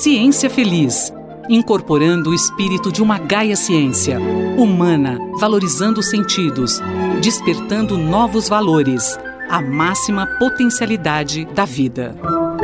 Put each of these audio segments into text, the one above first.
Ciência Feliz, incorporando o espírito de uma Gaia Ciência, humana, valorizando os sentidos, despertando novos valores, a máxima potencialidade da vida.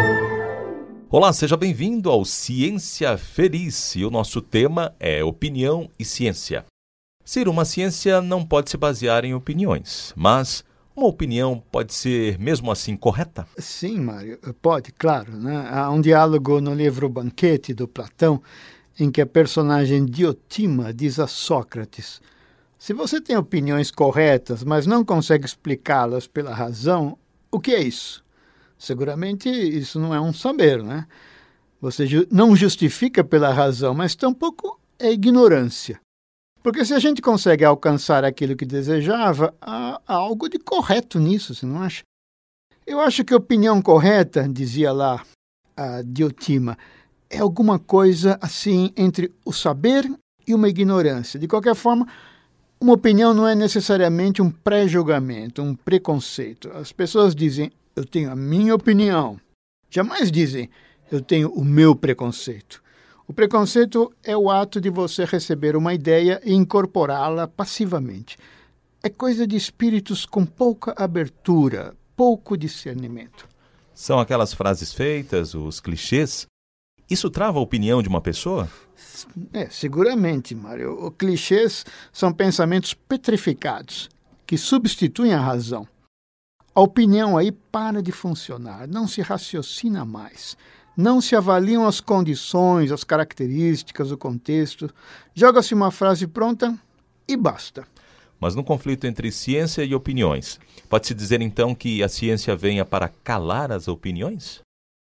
Olá, seja bem-vindo ao Ciência Feliz e o nosso tema é opinião e ciência. Ciro, uma ciência não pode se basear em opiniões, mas uma opinião pode ser mesmo assim correta? Sim, Mário, pode, claro, né? Há um diálogo no livro Banquete, do Platão, em que a personagem Diotima diz a Sócrates: se você tem opiniões corretas, mas não consegue explicá-las pela razão, o que é isso? Seguramente isso não é um saber, né? Você não justifica pela razão, mas tampouco é ignorância. Porque se a gente consegue alcançar aquilo que desejava, há algo de correto nisso, você não acha? Eu acho que a opinião correta, dizia lá a Diotima, é alguma coisa assim entre o saber e uma ignorância. De qualquer forma, uma opinião não é necessariamente um pré-julgamento, um preconceito. As pessoas dizem, eu tenho a minha opinião. Jamais dizem, eu tenho o meu preconceito. O preconceito é o ato de você receber uma ideia e incorporá-la passivamente. É coisa de espíritos com pouca abertura, pouco discernimento. São aquelas frases feitas, os clichês? Isso trava a opinião de uma pessoa? Seguramente, Mário. Os clichês são pensamentos petrificados, que substituem a razão. A opinião aí para de funcionar, não se raciocina mais. Não se avaliam as condições, as características, o contexto. Joga-se uma frase pronta e basta. Mas no conflito entre ciência e opiniões, pode-se dizer então que a ciência venha para calar as opiniões?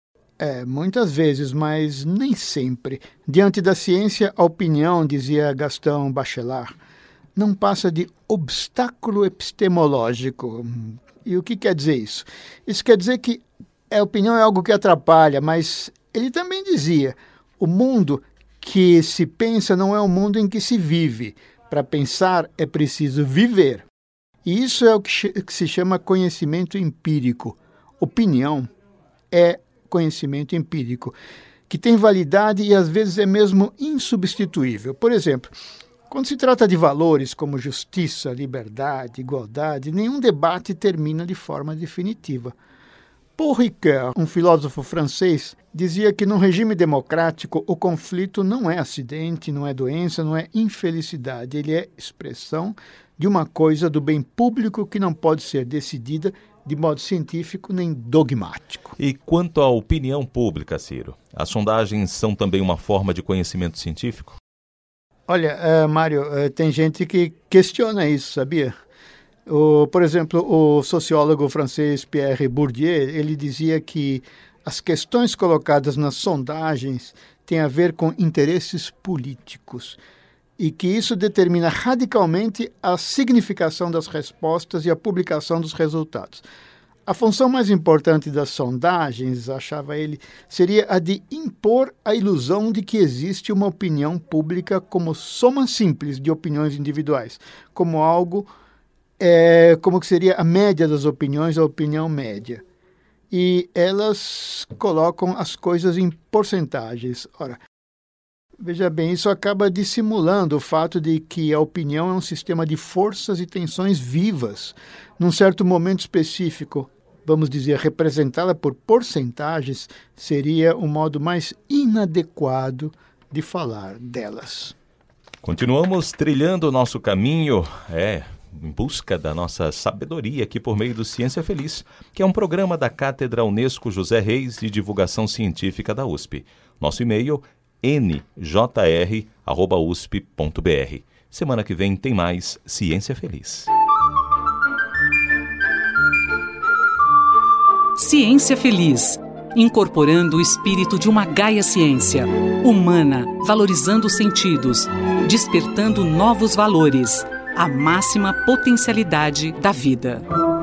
Muitas vezes, mas nem sempre. Diante da ciência, a opinião, dizia Gaston Bachelard, não passa de obstáculo epistemológico. E o que quer dizer isso? Isso quer dizer que a opinião é algo que atrapalha, mas ele também dizia, o mundo que se pensa não é o mundo em que se vive. Para pensar é preciso viver. E isso é o que se chama conhecimento empírico. Opinião é conhecimento empírico, que tem validade e às vezes é mesmo insubstituível. Por exemplo, quando se trata de valores como justiça, liberdade, igualdade, nenhum debate termina de forma definitiva. Paul Ricoeur, um filósofo francês, dizia que num regime democrático o conflito não é acidente, não é doença, não é infelicidade. Ele é expressão de uma coisa do bem público que não pode ser decidida de modo científico nem dogmático. E quanto à opinião pública, Ciro, as sondagens são também uma forma de conhecimento científico? Olha, Mário, tem gente que questiona isso, sabia? Por exemplo, o sociólogo francês Pierre Bourdieu, ele dizia que as questões colocadas nas sondagens têm a ver com interesses políticos e que isso determina radicalmente a significação das respostas e a publicação dos resultados. A função mais importante das sondagens, achava ele, seria a de impor a ilusão de que existe uma opinião pública como soma simples de opiniões individuais, como algo como que seria a média das opiniões, a opinião média. E elas colocam as coisas em porcentagens. Ora, veja bem, isso acaba dissimulando o fato de que a opinião é um sistema de forças e tensões vivas. Num certo momento específico, vamos dizer, representá-la por porcentagens seria o modo mais inadequado de falar delas. Continuamos trilhando o nosso caminho, em busca da nossa sabedoria aqui por meio do Ciência Feliz, que é um programa da Cátedra Unesco José Reis de Divulgação Científica da USP. Nosso e-mail njr@usp.br. Semana que vem tem mais Ciência Feliz. Ciência Feliz, incorporando o espírito de uma Gaia Ciência, humana, valorizando os sentidos, despertando novos valores, a máxima potencialidade da vida.